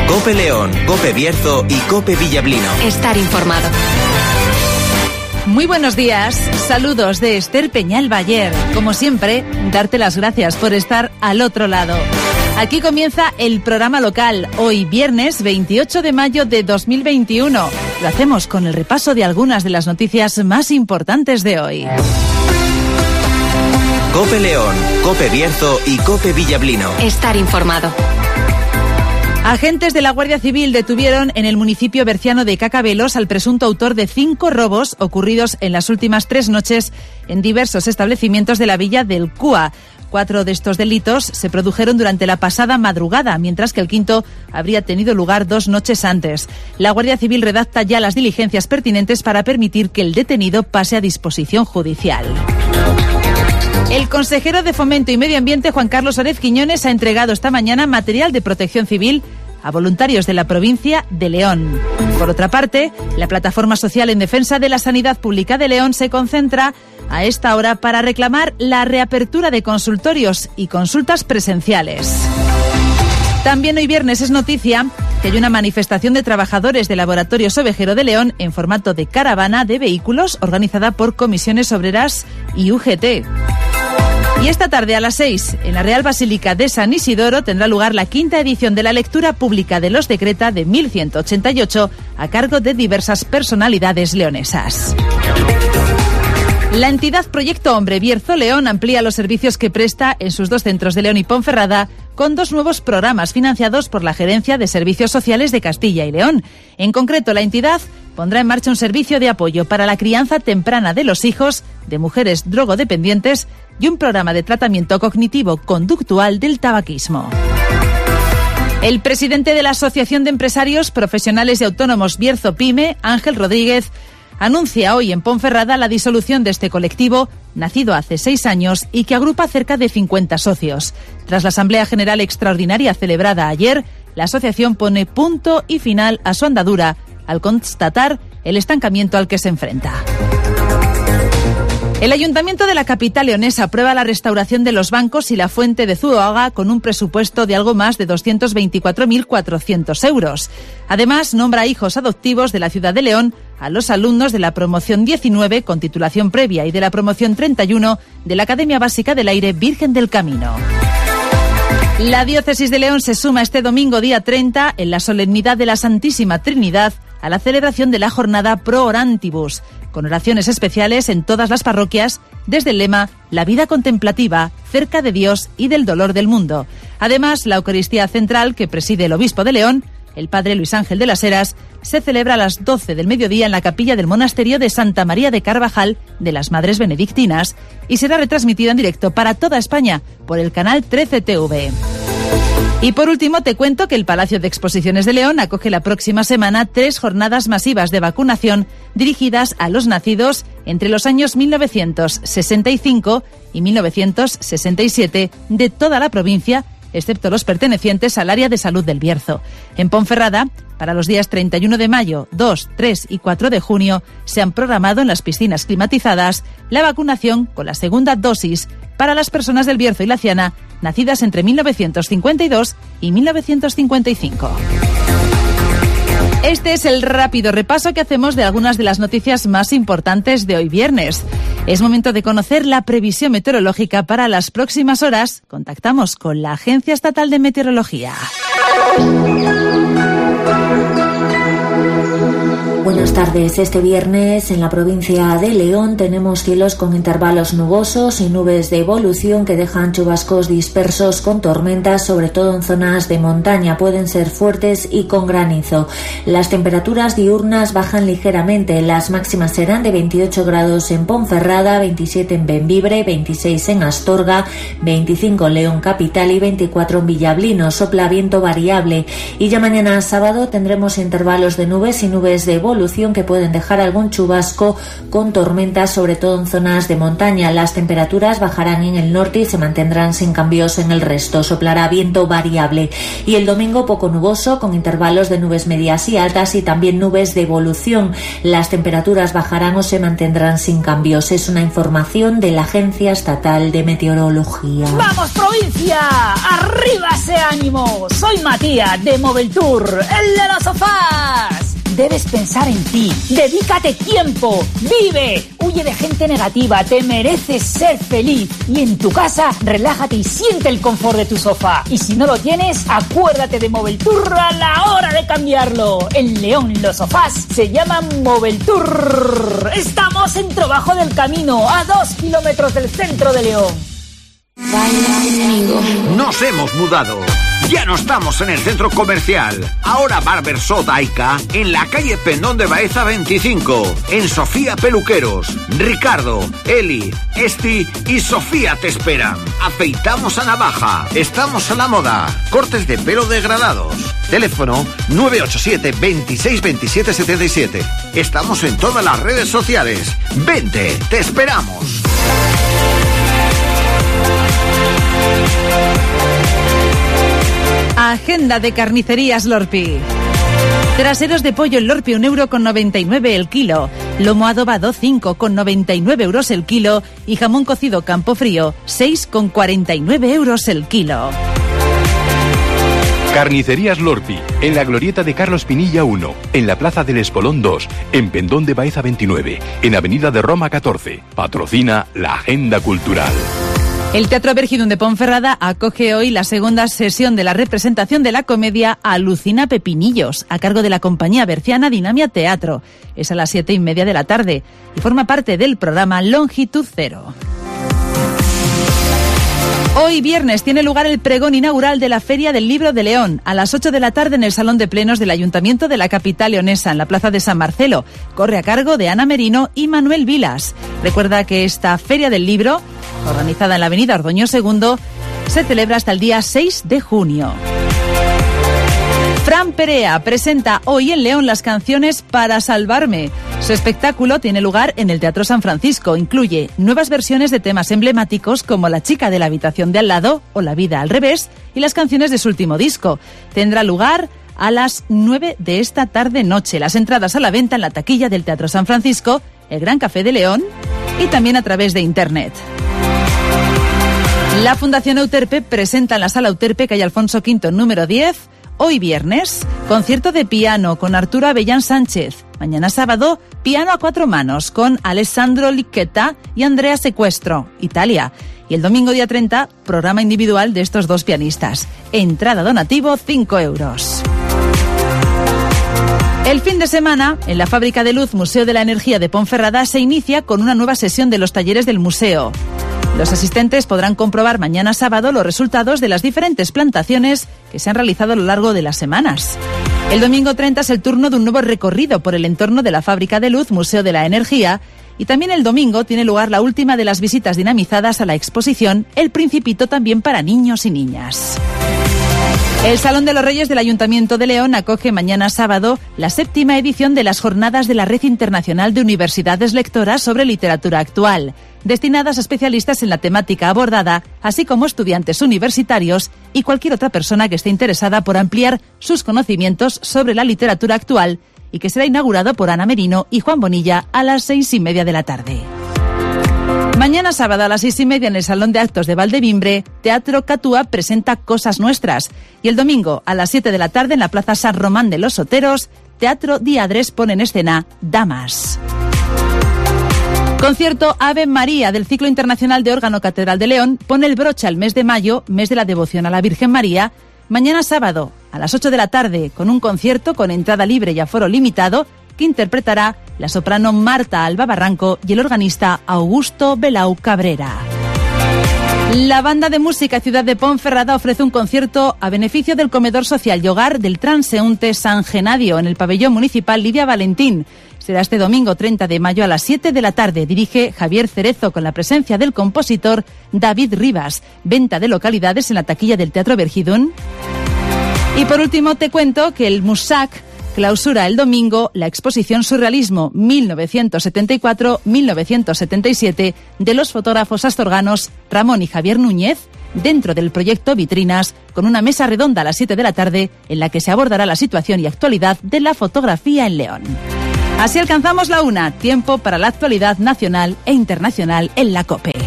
COPE León, COPE Bierzo y COPE Villablino. Estar informado. Muy buenos días, saludos de Esther Peñal Bayer. Como siempre, darte las gracias por estar al otro lado. Aquí comienza el programa local, hoy viernes 28 de mayo de 2021. Lo hacemos con el repaso de algunas de las noticias más importantes de hoy. COPE León, COPE Bierzo y COPE Villablino. Estar informado. Agentes de la Guardia Civil detuvieron en el municipio berciano de Cacabelos al presunto autor de 5 robos ocurridos en las últimas 3 noches en diversos establecimientos de la villa del Cúa. 4 de estos delitos se produjeron durante la pasada madrugada, mientras que el quinto habría tenido lugar 2 noches antes. La Guardia Civil redacta ya las diligencias pertinentes para permitir que el detenido pase a disposición judicial. El consejero de Fomento y Medio Ambiente, Juan Carlos Orez Quiñones, ha entregado esta mañana material de protección civil a voluntarios de la provincia de León. Por otra parte, la Plataforma Social en Defensa de la Sanidad Pública de León se concentra a esta hora para reclamar la reapertura de consultorios y consultas presenciales. También hoy viernes es noticia que hay una manifestación de trabajadores del Laboratorio Ovejero de León en formato de caravana de vehículos organizada por Comisiones Obreras y UGT. Y esta tarde a las 6, en la Real Basílica de San Isidoro, tendrá lugar la 5ª edición de la lectura pública de los Decreta de 1188 a cargo de diversas personalidades leonesas. La entidad Proyecto Hombre Bierzo León amplía los servicios que presta en sus 2 centros de León y Ponferrada con 2 nuevos programas financiados por la Gerencia de Servicios Sociales de Castilla y León. En concreto, la entidad pondrá en marcha un servicio de apoyo para la crianza temprana de los hijos de mujeres drogodependientes y un programa de tratamiento cognitivo-conductual del tabaquismo. El presidente de la Asociación de Empresarios Profesionales y Autónomos Bierzo Pyme, Ángel Rodríguez, anuncia hoy en Ponferrada la disolución de este colectivo, nacido hace 6 años y que agrupa cerca de 50 socios. Tras la Asamblea General Extraordinaria celebrada ayer, la asociación pone punto y final a su andadura al constatar el estancamiento al que se enfrenta. El Ayuntamiento de la capital leonesa aprueba la restauración de los bancos y la fuente de Zuloaga con un presupuesto de algo más de 224.400 euros. Además, nombra hijos adoptivos de la ciudad de León a los alumnos de la promoción 19 con titulación previa y de la promoción 31 de la Academia Básica del Aire Virgen del Camino. La Diócesis de León se suma este domingo día 30 en la solemnidad de la Santísima Trinidad a la celebración de la jornada Pro Orantibus, con oraciones especiales en todas las parroquias, desde el lema La vida contemplativa, cerca de Dios y del dolor del mundo. Además, la Eucaristía Central, que preside el Obispo de León, el Padre Luis Ángel de las Heras, se celebra a las 12 del mediodía en la capilla del Monasterio de Santa María de Carvajal de las Madres Benedictinas y será retransmitida en directo para toda España por el canal 13 TV. Y por último te cuento que el Palacio de Exposiciones de León acoge la próxima semana 3 jornadas masivas de vacunación dirigidas a los nacidos entre los años 1965 y 1967 de toda la provincia, excepto los pertenecientes al área de salud del Bierzo. En Ponferrada, para los días 31 de mayo, 2, 3 y 4 de junio, se han programado en las piscinas climatizadas la vacunación con la segunda dosis para las personas del Bierzo y la Ciana nacidas entre 1952 y 1955. Este es el rápido repaso que hacemos de algunas de las noticias más importantes de hoy viernes. Es momento de conocer la previsión meteorológica para las próximas horas. Contactamos con la Agencia Estatal de Meteorología. Buenas tardes. Este viernes en la provincia de León tenemos cielos con intervalos nubosos y nubes de evolución que dejan chubascos dispersos con tormentas, sobre todo en zonas de montaña. Pueden ser fuertes y con granizo. Las temperaturas diurnas bajan ligeramente. Las máximas serán de 28 grados en Ponferrada, 27 en Bembibre, 26 en Astorga, 25 en León capital y 24 en Villablino. Sopla viento variable. Y ya mañana sábado tendremos intervalos de nubes y nubes de evolución evolución que pueden dejar algún chubasco con tormentas, sobre todo en zonas de montaña. Las temperaturas bajarán en el norte y se mantendrán sin cambios en el resto. Soplará viento variable. Y el domingo poco nuboso, con intervalos de nubes medias y altas y también nubes de evolución. Las temperaturas bajarán o se mantendrán sin cambios. Es una información de la Agencia Estatal de Meteorología. ¡Vamos, provincia! ¡Arriba ese ánimo! Soy Matías de Moveltour, el de los sofás. Debes pensar en ti, dedícate tiempo, vive, huye de gente negativa, te mereces ser feliz y en tu casa relájate y siente el confort de tu sofá. Y si no lo tienes, acuérdate de Moveltour a la hora de cambiarlo. En León los sofás se llaman Moveltour. Estamos en Trabajo del Camino, a 2 kilómetros del centro de León. Nos hemos mudado. Ya no estamos en el centro comercial. Ahora Barber Shop Aika en la calle Pendón de Baeza 25. En Sofía Peluqueros. Ricardo, Eli, Esti y Sofía te esperan. Afeitamos a navaja. Estamos a la moda. Cortes de pelo degradados. Teléfono 987 26 27 77. Estamos en todas las redes sociales. Vente, te esperamos. Agenda de carnicerías Lorpi. Traseros de pollo en Lorpi, 1,99 € el kilo. Lomo adobado, 5,99 € el kilo. Y jamón cocido Campofrío, 6,49 € el kilo. Carnicerías Lorpi, en la glorieta de Carlos Pinilla 1, en la Plaza del Espolón 2, en Pendón de Baeza 29, en Avenida de Roma 14. Patrocina la Agenda Cultural. El Teatro Vergidún de Ponferrada acoge hoy la segunda sesión de la representación de la comedia Alucina Pepinillos, a cargo de la compañía berciana Dinamia Teatro. Es a las 7:30 de la tarde y forma parte del programa Longitud Cero. Hoy viernes tiene lugar el pregón inaugural de la Feria del Libro de León, a las 8 de la tarde en el Salón de Plenos del Ayuntamiento de la capital leonesa, en la Plaza de San Marcelo. Corre a cargo de Ana Merino y Manuel Vilas. Recuerda que esta Feria del Libro, organizada en la avenida Ordoño II, se celebra hasta el día 6 de junio. Fran Perea presenta hoy en León las canciones Para Salvarme. Su espectáculo tiene lugar en el Teatro San Francisco. Incluye nuevas versiones de temas emblemáticos como La chica de la habitación de al lado o La vida al revés y las canciones de su último disco. Tendrá lugar a las 9 de esta tarde-noche. Las entradas a la venta en la taquilla del Teatro San Francisco, el Gran Café de León y también a través de Internet. La Fundación Euterpe presenta en la Sala Euterpe, calle Alfonso V, número 10, hoy viernes, concierto de piano con Arturo Avellán Sánchez. Mañana sábado, piano a 4 manos con Alessandro Licchetta y Andrea Sequestro, Italia. Y el domingo día 30, programa individual de estos dos pianistas. Entrada donativo, 5 €. El fin de semana, en la Fábrica de Luz Museo de la Energía de Ponferrada, se inicia con una nueva sesión de los talleres del museo. Los asistentes podrán comprobar mañana sábado los resultados de las diferentes plantaciones que se han realizado a lo largo de las semanas. El domingo 30 es el turno de un nuevo recorrido por el entorno de la Fábrica de Luz Museo de la Energía y también el domingo tiene lugar la última de las visitas dinamizadas a la exposición El Principito, también para niños y niñas. El Salón de los Reyes del Ayuntamiento de León acoge mañana sábado la 7ª edición de las Jornadas de la Red Internacional de Universidades Lectoras sobre Literatura Actual, destinadas a especialistas en la temática abordada, así como estudiantes universitarios y cualquier otra persona que esté interesada por ampliar sus conocimientos sobre la literatura actual, y que será inaugurado por Ana Merino y Juan Bonilla a las 6:30 de la tarde. Mañana sábado a las 6:30 en el Salón de Actos de Valdevimbre, Teatro Catúa presenta Cosas Nuestras. Y el domingo a las 7 de la tarde en la Plaza San Román de los Oteros, Teatro Diadres pone en escena Damas. Concierto Ave María del Ciclo Internacional de Órgano Catedral de León pone el broche al mes de mayo, mes de la devoción a la Virgen María. Mañana sábado a las 8 de la tarde con un concierto con entrada libre y aforo limitado que interpretará la soprano Marta Alba Barranco y el organista Augusto Belau Cabrera. La banda de música Ciudad de Ponferrada ofrece un concierto a beneficio del comedor social y hogar del transeúnte San Genadio en el pabellón municipal Lidia Valentín. Será este domingo 30 de mayo a las 7 de la tarde. Dirige Javier Cerezo con la presencia del compositor David Rivas. Venta de localidades en la taquilla del Teatro Vergidún. Y por último te cuento que el MUSAC clausura el domingo la exposición Surrealismo 1974-1977 de los fotógrafos astorganos Ramón y Javier Núñez, dentro del proyecto Vitrinas, con una mesa redonda a las 7 de la tarde en la que se abordará la situación y actualidad de la fotografía en León. Así alcanzamos la 1, tiempo para la actualidad nacional e internacional en la COPE.